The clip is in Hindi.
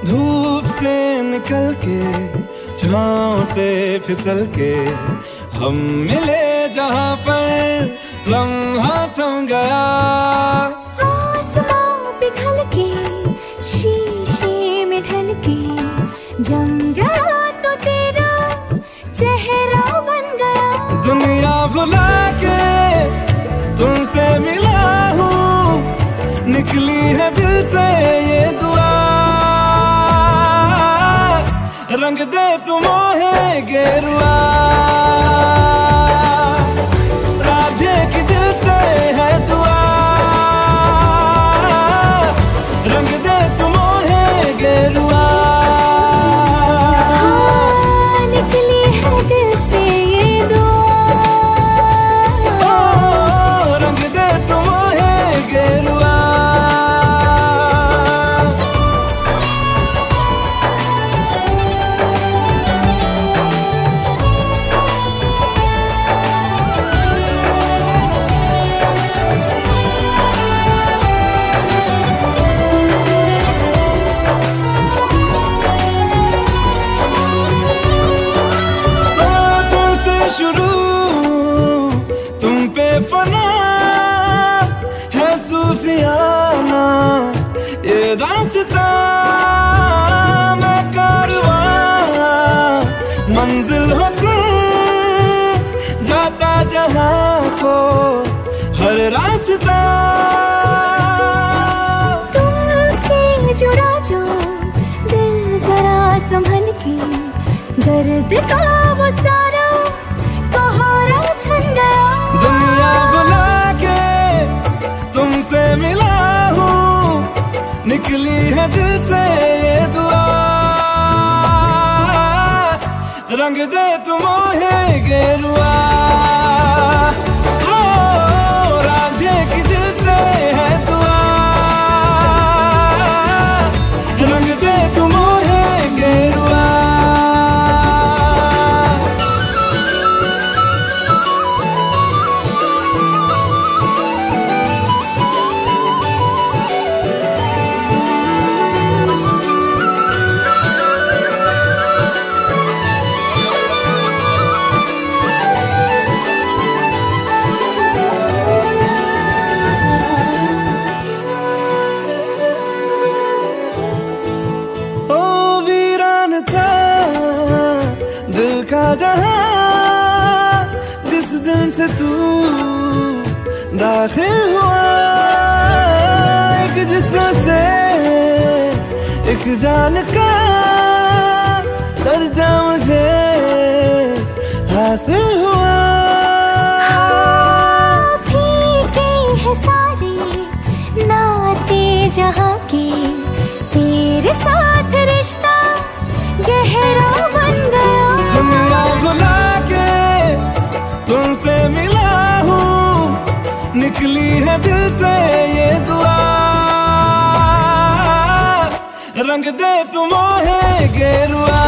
धूप से निकल के छाँव से फिसल के हम मिले जहाँ पर लम्हा थम गया। आसमां पिघल के शीशे में ढल के जम गया तो तेरा चेहरा बन गया। दुनिया भुला के तुमसे मिला हूँ, निकली है दिल से ये दुआ। रंग दे तू मोहे गेरुआ, राधे की दिल से है दुआ। रंग दे तू मोहे गेरुआ, हाँ, निकली है दिल से ये दुआ। ओ, रंग दे तू मोहे गेरुआ। शुरू तुम पे फना है सूफियाना ये दास्तां, मैं कारवां मंजिल हो तुम, जाता जहां को हर रास्ता। तुमसे जुड़ा जो दिल जरा संभल के, दर्द का वो सारा कहारा छन गया। दुनिया बुला के तुमसे मिला हूँ, निकली है दिल से ये दुआ। रंग दे तू मोहे गेरुआ, ओ, राधे की दिल से है दुआ। रंग दे तू मोहे गेरुआ। दिल का जहां जिस दिन से तू दाखिल हुआ, एक जिस्म से एक जान का दर्जा मुझे हासिल हुआ। हाँ, फीके हैं सारे नाते जहाँ के, तेरे साथ रिश्ता गहरा बन गया। दुनिया भुला के तुमसे मिला हूँ, निकली है दिल से ये दुआ। रंग दे तू मोहे गेरुआ,